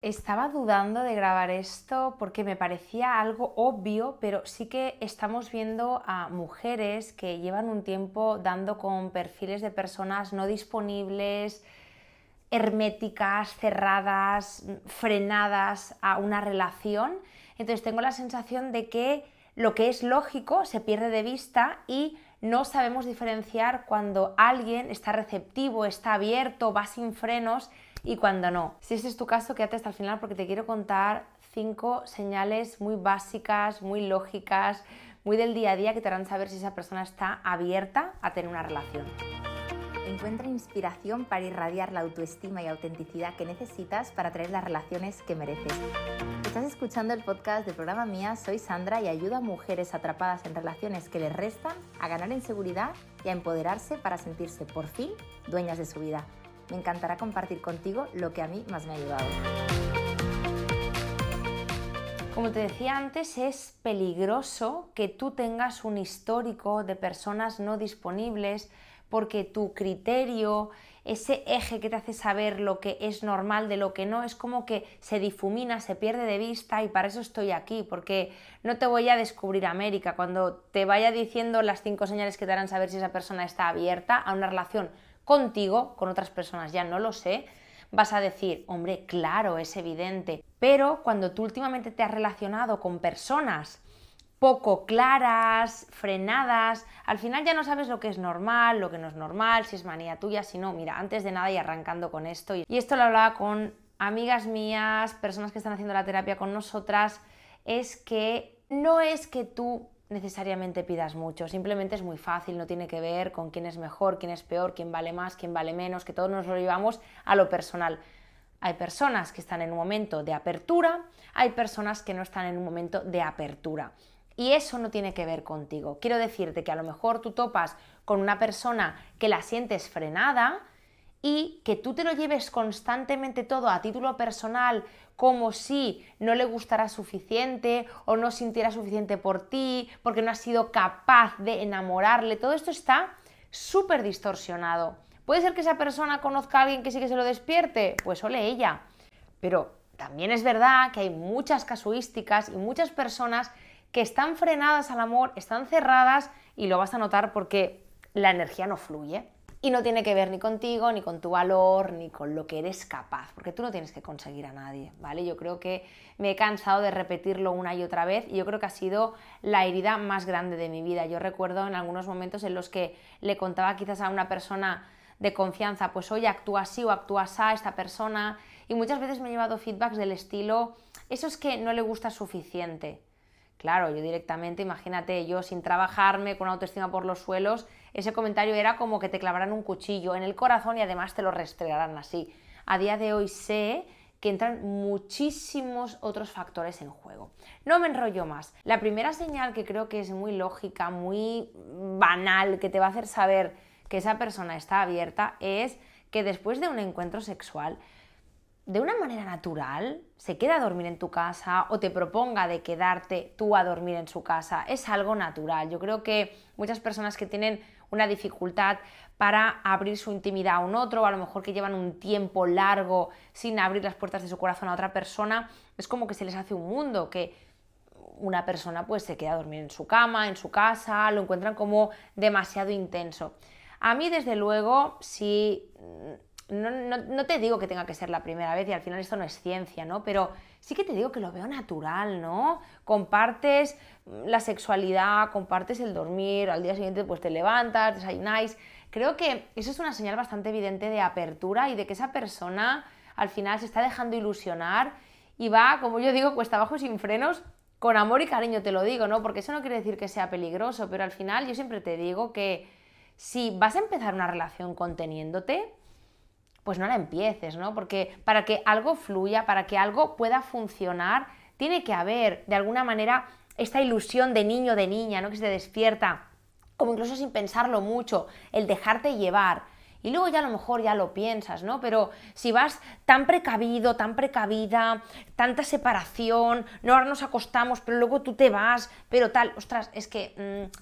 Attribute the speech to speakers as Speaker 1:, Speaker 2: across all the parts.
Speaker 1: Estaba dudando de grabar esto porque me parecía algo obvio, pero sí que estamos viendo a mujeres que llevan un tiempo dando con perfiles de personas no disponibles, herméticas, cerradas, frenadas a una relación. Entonces tengo la sensación de que lo que es lógico se pierde de vista y no sabemos diferenciar cuando alguien está receptivo, está abierto, va sin frenos y cuando no. Si ese es tu caso, quédate hasta el final porque te quiero contar 5 señales muy básicas, muy lógicas, muy del día a día que te harán saber si esa persona está abierta a tener una relación.
Speaker 2: Encuentra inspiración para irradiar la autoestima y autenticidad que necesitas para traer las relaciones que mereces. Estás escuchando el podcast del programa Mía, soy Sandra y ayudo a mujeres atrapadas en relaciones que les restan a ganar en seguridad y a empoderarse para sentirse por fin dueñas de su vida. Me encantará compartir contigo lo que a mí más me ha ayudado.
Speaker 1: Como te decía antes, es peligroso que tú tengas un histórico de personas no disponibles porque tu criterio, ese eje que te hace saber lo que es normal de lo que no, es como que se difumina, se pierde de vista y para eso estoy aquí, porque no te voy a descubrir América. Cuando te vaya diciendo las 5 señales que te harán saber si esa persona está abierta a una relación contigo, con otras personas ya no lo sé, vas a decir, hombre, claro, es evidente. Pero cuando tú últimamente te has relacionado con personas poco claras, frenadas, al final ya no sabes lo que es normal, lo que no es normal, si es manía tuya, si no. Mira, antes de nada y arrancando con esto, y esto lo hablaba con amigas mías, personas que están haciendo la terapia con nosotras, es que no es que tú necesariamente pidas mucho, simplemente es muy fácil, no tiene que ver con quién es mejor, quién es peor, quién vale más, quién vale menos, que todos nos lo llevamos a lo personal. Hay personas que están en un momento de apertura, hay personas que no están en un momento de apertura. Y eso no tiene que ver contigo. Quiero decirte que a lo mejor tú topas con una persona que la sientes frenada y que tú te lo lleves constantemente todo a título personal como si no le gustara suficiente o no sintiera suficiente por ti, porque no has sido capaz de enamorarle. Todo esto está súper distorsionado. ¿Puede ser que esa persona conozca a alguien que sí que se lo despierte? Pues ole ella. Pero también es verdad que hay muchas casuísticas y muchas personas que están frenadas al amor, están cerradas y lo vas a notar porque la energía no fluye. Y no tiene que ver ni contigo, ni con tu valor, ni con lo que eres capaz, porque tú no tienes que conseguir a nadie, ¿vale? Yo creo que me he cansado de repetirlo una y otra vez y yo creo que ha sido la herida más grande de mi vida. Yo recuerdo en algunos momentos en los que le contaba quizás a una persona de confianza, pues oye, actúa así o actúa así a esta persona, y muchas veces me he llevado feedbacks del estilo, eso es que no le gusta suficiente. Claro, yo directamente, imagínate, yo sin trabajarme, con autoestima por los suelos, ese comentario era como que te clavaran un cuchillo en el corazón y además te lo restregarán así. A día de hoy sé que entran muchísimos otros factores en juego. No me enrollo más. La primera señal que creo que es muy lógica, muy banal, que te va a hacer saber que esa persona está abierta, es que después de un encuentro sexual, de una manera natural, se queda a dormir en tu casa o te proponga de quedarte tú a dormir en su casa. Es algo natural. Yo creo que muchas personas que tienen una dificultad para abrir su intimidad a un otro, o a lo mejor que llevan un tiempo largo sin abrir las puertas de su corazón a otra persona, es como que se les hace un mundo, que una persona pues se queda a dormir en su cama, en su casa, lo encuentran como demasiado intenso. A mí, desde luego, sí. No te digo que tenga que ser la primera vez y al final esto no es ciencia, ¿no? Pero sí que te digo que lo veo natural, ¿no? Compartes la sexualidad, compartes el dormir, al día siguiente pues te levantas, desayunáis. Creo que eso es una señal bastante evidente de apertura y de que esa persona al final se está dejando ilusionar y va, como yo digo, cuesta abajo sin frenos, con amor y cariño te lo digo, ¿no? Porque eso no quiere decir que sea peligroso, pero al final yo siempre te digo que si vas a empezar una relación conteniéndote, pues no la empieces, ¿no? Porque para que algo fluya, para que algo pueda funcionar, tiene que haber, de alguna manera, esta ilusión de niño, de niña, ¿no? Que se te despierta, como incluso sin pensarlo mucho, el dejarte llevar. Y luego ya a lo mejor ya lo piensas, ¿no? Pero si vas tan precavido, tan precavida, tanta separación, no, ahora nos acostamos, pero luego tú te vas, pero tal, ostras, es que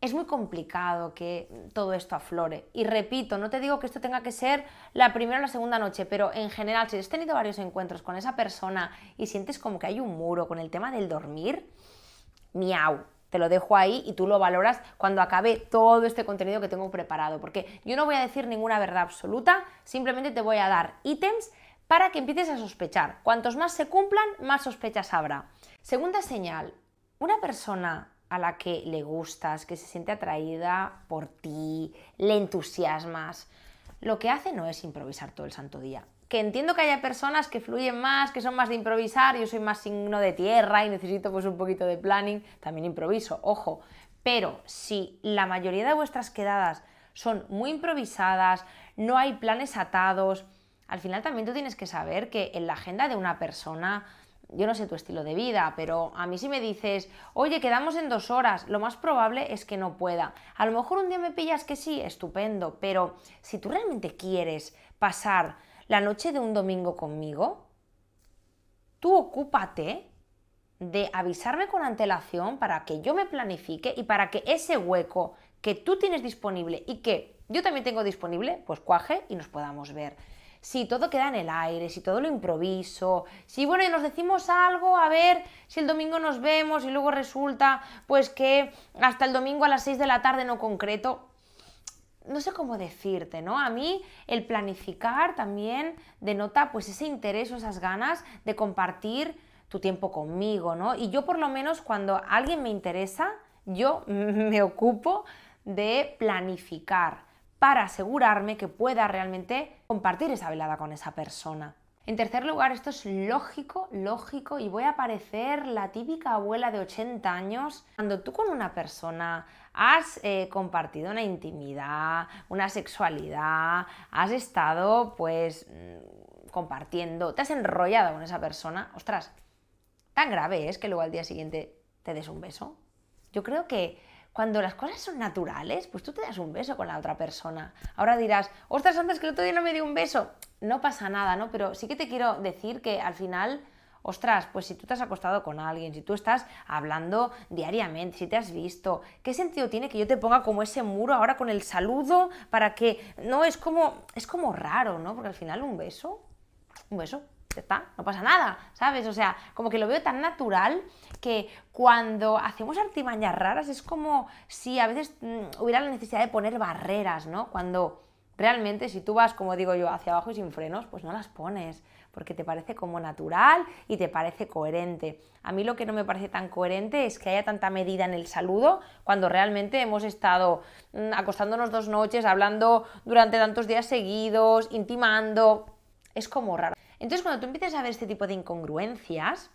Speaker 1: es muy complicado que todo esto aflore. Y repito, no te digo que esto tenga que ser la primera o la segunda noche, pero en general, si has tenido varios encuentros con esa persona y sientes como que hay un muro con el tema del dormir, miau, te lo dejo ahí y tú lo valoras cuando acabe todo este contenido que tengo preparado, porque yo no voy a decir ninguna verdad absoluta, simplemente te voy a dar ítems para que empieces a sospechar. Cuantos más se cumplan, más sospechas habrá. Segunda señal, una persona a la que le gustas, que se siente atraída por ti, le entusiasmas, lo que hace no es improvisar todo el santo día. Que entiendo que haya personas que fluyen más, que son más de improvisar, yo soy más signo de tierra y necesito pues un poquito de planning, también improviso, ojo, pero si la mayoría de vuestras quedadas son muy improvisadas, no hay planes atados, al final también tú tienes que saber que en la agenda de una persona, yo no sé tu estilo de vida, pero a mí si me dices, oye, quedamos en 2 horas, lo más probable es que no pueda. A lo mejor un día me pillas que sí, estupendo, pero si tú realmente quieres pasar la noche de un domingo conmigo, tú ocúpate de avisarme con antelación para que yo me planifique y para que ese hueco que tú tienes disponible y que yo también tengo disponible, pues cuaje y nos podamos ver. Si todo queda en el aire, si todo lo improviso, si bueno, y nos decimos algo, a ver si el domingo nos vemos y luego resulta pues que hasta el domingo a las 6 de la tarde no concreto, no sé cómo decirte, ¿no? A mí el planificar también denota pues ese interés o esas ganas de compartir tu tiempo conmigo, ¿no? Y yo por lo menos cuando alguien me interesa, yo me ocupo de planificar para asegurarme que pueda realmente compartir esa velada con esa persona. En tercer lugar, esto es lógico, y voy a parecer la típica abuela de 80 años. Cuando tú con una persona has compartido una intimidad, una sexualidad, has estado pues compartiendo, te has enrollado con esa persona, ostras, tan grave es que luego al día siguiente te des un beso. Yo creo que cuando las cosas son naturales, pues tú te das un beso con la otra persona. Ahora dirás, ostras, antes que el otro día no me dio un beso. No pasa nada, ¿no? Pero sí que te quiero decir que al final, ostras, pues si tú te has acostado con alguien, si tú estás hablando diariamente, si te has visto, ¿qué sentido tiene que yo te ponga como ese muro ahora con el saludo para que... No, es como raro, ¿no? Porque al final un beso, ya está, no pasa nada, ¿sabes? O sea, como que lo veo tan natural que cuando hacemos artimañas raras es como si a veces hubiera la necesidad de poner barreras, ¿no? Cuando realmente si tú vas, como digo yo, hacia abajo y sin frenos, pues no las pones, porque te parece como natural y te parece coherente. A mí lo que no me parece tan coherente es que haya tanta medida en el saludo cuando realmente hemos estado acostándonos 2 noches, hablando durante tantos días seguidos, intimando, es como raro. Entonces, cuando tú empieces a ver este tipo de incongruencias,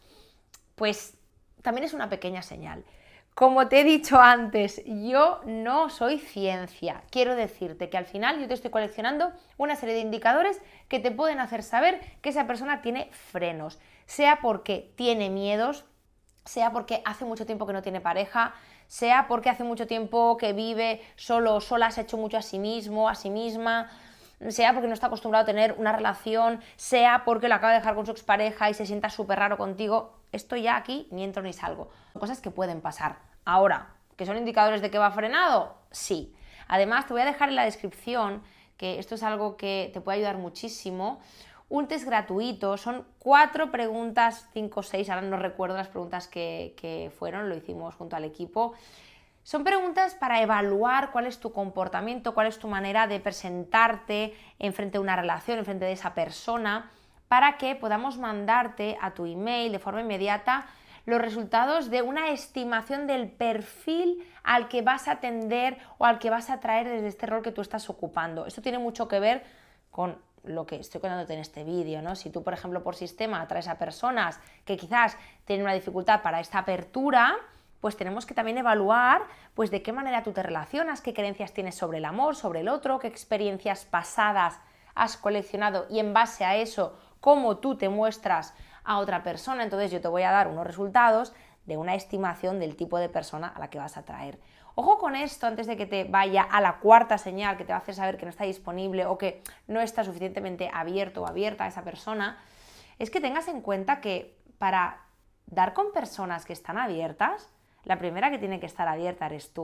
Speaker 1: pues también es una pequeña señal. Como te he dicho antes, yo no soy ciencia. Quiero decirte que al final yo te estoy coleccionando una serie de indicadores que te pueden hacer saber que esa persona tiene frenos, sea porque tiene miedos, sea porque hace mucho tiempo que no tiene pareja, sea porque hace mucho tiempo que vive solo o sola, se ha hecho mucho a sí mismo, a sí misma, sea porque no está acostumbrado a tener una relación, sea porque lo acaba de dejar con su expareja y se sienta súper raro contigo. Esto ya aquí ni entro ni salgo. Cosas que pueden pasar. Ahora, ¿que son indicadores de que va frenado? Sí. Además, te voy a dejar en la descripción, que esto es algo que te puede ayudar muchísimo, un test gratuito. Son 4 preguntas, 5 o 6, ahora no recuerdo las preguntas que fueron, lo hicimos junto al equipo. Son preguntas para evaluar cuál es tu comportamiento, cuál es tu manera de presentarte enfrente de una relación, enfrente de esa persona, para que podamos mandarte a tu email de forma inmediata los resultados de una estimación del perfil al que vas a atender o al que vas a atraer desde este rol que tú estás ocupando. Esto tiene mucho que ver con lo que estoy contándote en este vídeo, ¿no? Si tú, por ejemplo, por sistema atraes a personas que quizás tienen una dificultad para esta apertura, pues tenemos que también evaluar pues de qué manera tú te relacionas, qué creencias tienes sobre el amor, sobre el otro, qué experiencias pasadas has coleccionado y en base a eso, cómo tú te muestras a otra persona. Entonces yo te voy a dar unos resultados de una estimación del tipo de persona a la que vas a atraer. Ojo con esto antes de que te vaya a la 4ª señal que te va a hacer saber que no está disponible o que no está suficientemente abierto o abierta a esa persona, es que tengas en cuenta que para dar con personas que están abiertas, la primera que tiene que estar abierta eres tú.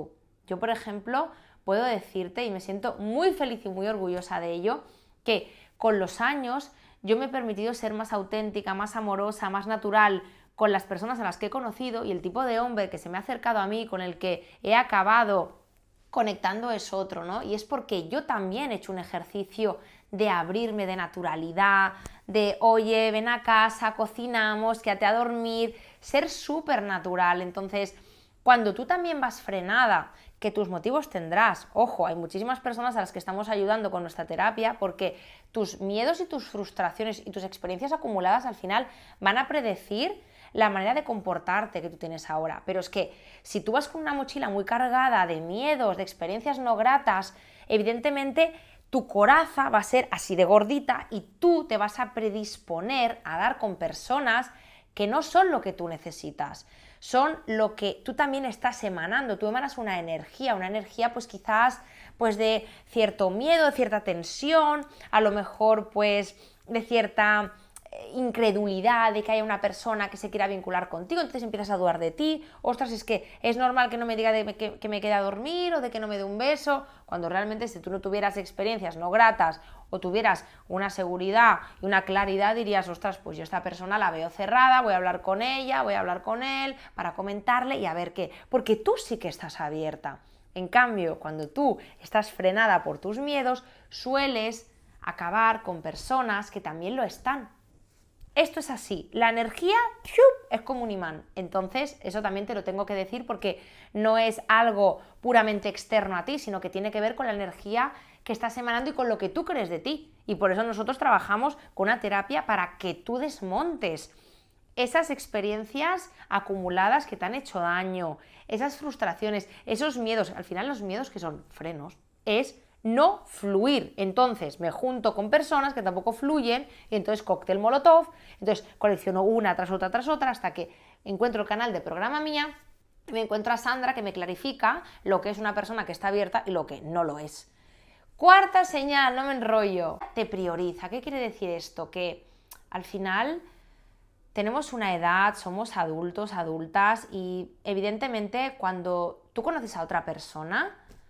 Speaker 1: Yo, por ejemplo, puedo decirte, y me siento muy feliz y muy orgullosa de ello, que con los años yo me he permitido ser más auténtica, más amorosa, más natural con las personas a las que he conocido, y el tipo de hombre que se me ha acercado a mí, con el que he acabado conectando, es otro, ¿no? Y es porque yo también he hecho un ejercicio de abrirme, de naturalidad, de oye, ven a casa, cocinamos, quédate a dormir, ser súper natural. Entonces, cuando tú también vas frenada, que tus motivos tendrás, ojo, hay muchísimas personas a las que estamos ayudando con nuestra terapia, porque tus miedos y tus frustraciones y tus experiencias acumuladas al final van a predecir la manera de comportarte que tú tienes ahora. Pero es que si tú vas con una mochila muy cargada de miedos, de experiencias no gratas, evidentemente tu coraza va a ser así de gordita y tú te vas a predisponer a dar con personas que no son lo que tú necesitas, son lo que tú también estás emanando. Tú emanas una energía pues quizás pues de cierto miedo, de cierta tensión, a lo mejor pues de cierta incredulidad de que haya una persona que se quiera vincular contigo, entonces empiezas a dudar de ti, ostras, es que es normal que no me diga que me quede a dormir o de que no me dé un beso, cuando realmente si tú no tuvieras experiencias no gratas o tuvieras una seguridad y una claridad, dirías, ostras, pues yo esta persona la veo cerrada, voy a hablar con ella, voy a hablar con él para comentarle y a ver qué, porque tú sí que estás abierta. En cambio, cuando tú estás frenada por tus miedos, sueles acabar con personas que también lo están. Esto es así, la energía es como un imán, entonces eso también te lo tengo que decir porque no es algo puramente externo a ti, sino que tiene que ver con la energía que estás emanando y con lo que tú crees de ti, y por eso nosotros trabajamos con una terapia para que tú desmontes esas experiencias acumuladas que te han hecho daño, esas frustraciones, esos miedos. Al final los miedos, que son frenos, es no fluir. Entonces me junto con personas que tampoco fluyen y entonces cóctel molotov, entonces colecciono una tras otra hasta que encuentro el canal de Programa Mía y me encuentro a Sandra, que me clarifica lo que es una persona que está abierta y lo que no lo es. Cuarta señal, no me enrollo, te prioriza. ¿Qué quiere decir esto? Que al final tenemos una edad, somos adultos, adultas, y evidentemente cuando tú conoces a otra persona,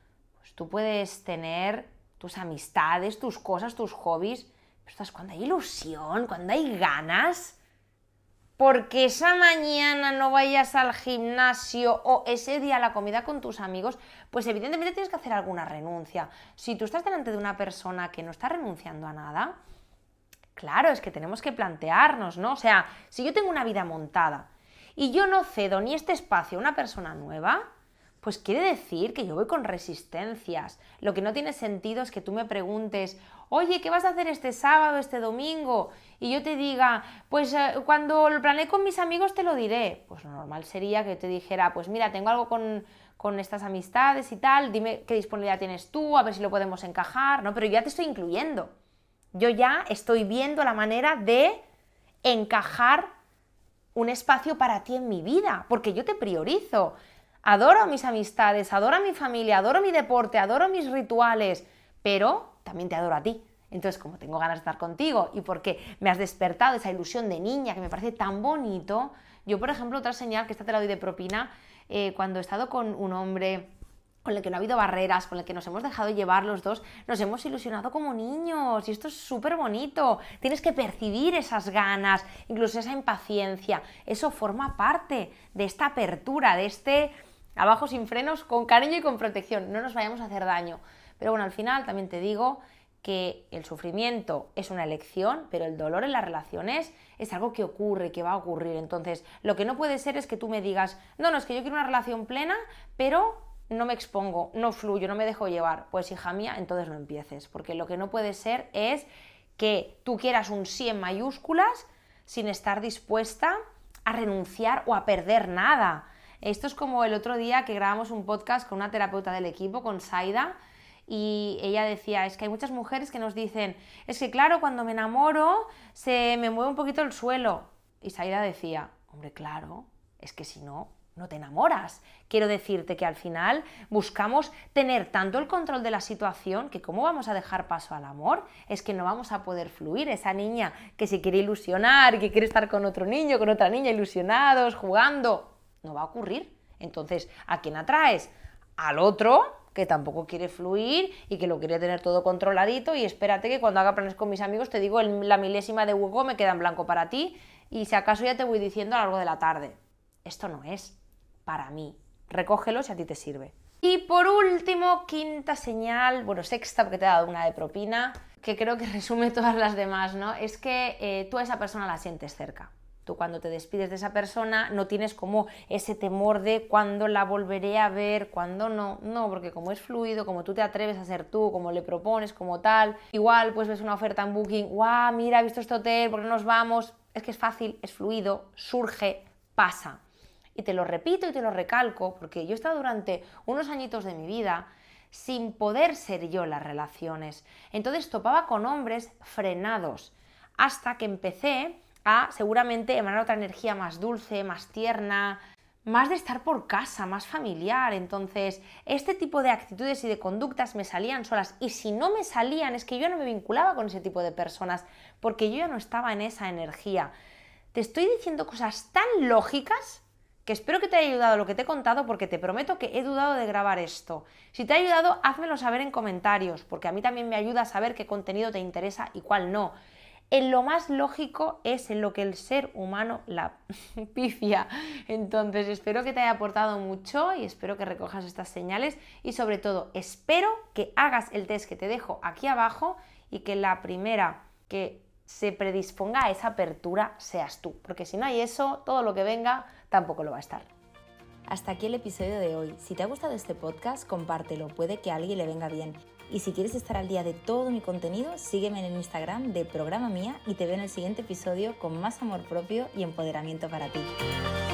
Speaker 1: tú puedes tener tus amistades, tus cosas, tus hobbies, pero cuando hay ilusión, cuando hay ganas, porque esa mañana no vayas al gimnasio o ese día a la comida con tus amigos, pues evidentemente tienes que hacer alguna renuncia. Si tú estás delante de una persona que no está renunciando a nada, claro, es que tenemos que plantearnos, ¿no? O sea, si yo tengo una vida montada y yo no cedo ni este espacio a una persona nueva, pues quiere decir que yo voy con resistencias. Lo que no tiene sentido es que tú me preguntes, oye, ¿qué vas a hacer este sábado, este domingo? Y yo te diga, pues cuando lo planeé con mis amigos te lo diré. Pues lo normal sería que yo te dijera, pues mira, tengo algo con estas amistades y tal, dime qué disponibilidad tienes tú, a ver si lo podemos encajar, ¿no? Pero yo ya te estoy incluyendo. Yo ya estoy viendo la manera de encajar un espacio para ti en mi vida, porque yo te priorizo. Adoro a mis amistades, adoro a mi familia, adoro mi deporte, adoro mis rituales, pero también te adoro a ti. Entonces, como tengo ganas de estar contigo y porque me has despertado esa ilusión de niña que me parece tan bonito, yo, por ejemplo, otra señal, que esta te la doy de propina, cuando he estado con un hombre con el que no ha habido barreras, con el que nos hemos dejado llevar los dos, nos hemos ilusionado como niños y esto es súper bonito. Tienes que percibir esas ganas, incluso esa impaciencia. Eso forma parte de esta apertura, de este abajo sin frenos, con cariño y con protección. No nos vayamos a hacer daño. Pero bueno, al final también te digo que el sufrimiento es una elección, pero el dolor en las relaciones es algo que ocurre, que va a ocurrir. Entonces, lo que no puede ser es que tú me digas, no, es que yo quiero una relación plena, pero no me expongo, no fluyo, no me dejo llevar. Pues hija mía, entonces no empieces, porque lo que no puede ser es que tú quieras un sí en mayúsculas sin estar dispuesta a renunciar o a perder nada. Esto es como el otro día que grabamos un podcast con una terapeuta del equipo, con Saida, y ella decía, es que hay muchas mujeres que nos dicen, es que claro, cuando me enamoro se me mueve un poquito el suelo. Y Saida decía, hombre, claro, es que si no, no te enamoras. Quiero decirte que al final buscamos tener tanto el control de la situación que ¿cómo vamos a dejar paso al amor? Es que no vamos a poder fluir. Esa niña que se quiere ilusionar, que quiere estar con otro niño, con otra niña, ilusionados, jugando, no va a ocurrir. Entonces, ¿a quién atraes? al otro que tampoco quiere fluir y que lo quiere tener todo controladito, y espérate que cuando haga planes con mis amigos te digo la milésima de hueco me queda en blanco para ti y si acaso ya te voy diciendo a lo largo de la tarde. Esto no es para mí. Recógelo si a ti te sirve. Y por último, quinta señal, bueno, sexta porque te he dado una de propina, que creo que resume todas las demás, ¿no? Es que tú a esa persona la sientes cerca. Tú cuando te despides de esa persona no tienes como ese temor de cuándo la volveré a ver, cuándo no. No, porque como es fluido, como tú te atreves a ser tú, como le propones, como tal. Igual pues ves una oferta en Booking, ¡guau! Mira, he visto este hotel, ¿por qué no nos vamos? Es que es fácil, es fluido, surge, pasa. Y te lo repito y te lo recalco porque yo he estado durante unos añitos de mi vida sin poder ser yo las relaciones. Entonces topaba con hombres frenados hasta que empecé a seguramente emanar otra energía más dulce, más tierna, más de estar por casa, más familiar. Entonces, este tipo de actitudes y de conductas me salían solas, y si no me salían es que yo no me vinculaba con ese tipo de personas porque yo ya no estaba en esa energía. Te estoy diciendo cosas tan lógicas que espero que te haya ayudado lo que te he contado, porque te prometo que he dudado de grabar esto. Si te ha ayudado, házmelo saber en comentarios, porque a mí también me ayuda a saber qué contenido te interesa y cuál no. En lo más lógico es en lo que el ser humano la pifia. Entonces espero que te haya aportado mucho y espero que recojas estas señales y sobre todo espero que hagas el test que te dejo aquí abajo y que la primera que se predisponga a esa apertura seas tú, porque si no hay eso, todo lo que venga tampoco lo va a estar.
Speaker 2: Hasta aquí el episodio de hoy. Si te ha gustado este podcast, compártelo, puede que a alguien le venga bien. Y si quieres estar al día de todo mi contenido, sígueme en el Instagram de Programa Mía y te veo en el siguiente episodio con más amor propio y empoderamiento para ti.